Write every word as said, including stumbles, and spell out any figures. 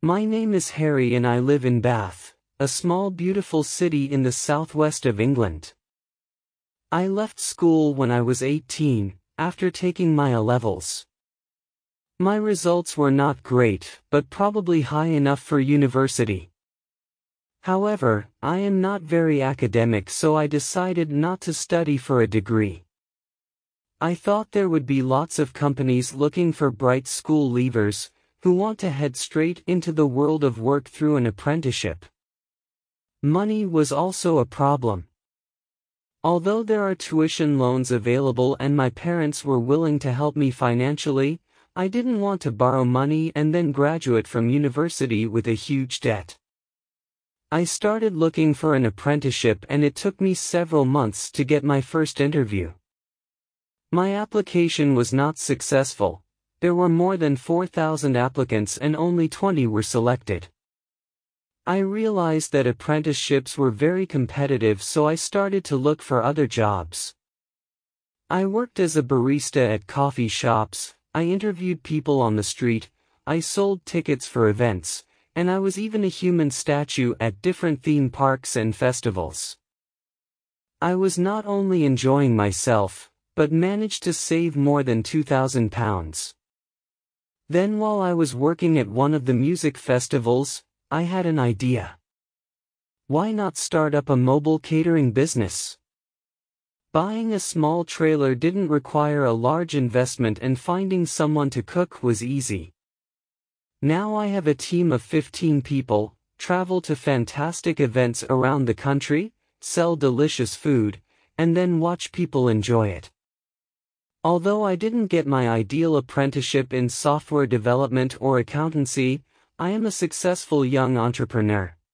My name is Harry and I live in Bath, a small beautiful city in the southwest of England. I left school when I was eighteen, after taking my A-levels. My results were not great, but probably high enough for university. However, I am not very academic, so I decided not to study for a degree. I thought there would be lots of companies looking for bright school leavers, who want to head straight into the world of work through an apprenticeship. Money was also a problem. Although there are tuition loans available and my parents were willing to help me financially, I didn't want to borrow money and then graduate from university with a huge debt. I started looking for an apprenticeship and it took me several months to get my first interview. My application was not successful. There were more than four thousand applicants and only twenty were selected. I realized that apprenticeships were very competitive, so I started to look for other jobs. I worked as a barista at coffee shops, I interviewed people on the street, I sold tickets for events, and I was even a human statue at different theme parks and festivals. I was not only enjoying myself, but managed to save more than two thousand pounds. Then while I was working at one of the music festivals, I had an idea. Why not start up a mobile catering business? Buying a small trailer didn't require a large investment and finding someone to cook was easy. Now I have a team of fifteen people, travel to fantastic events around the country, sell delicious food, and then watch people enjoy it. Although I didn't get my ideal apprenticeship in software development or accountancy, I am a successful young entrepreneur.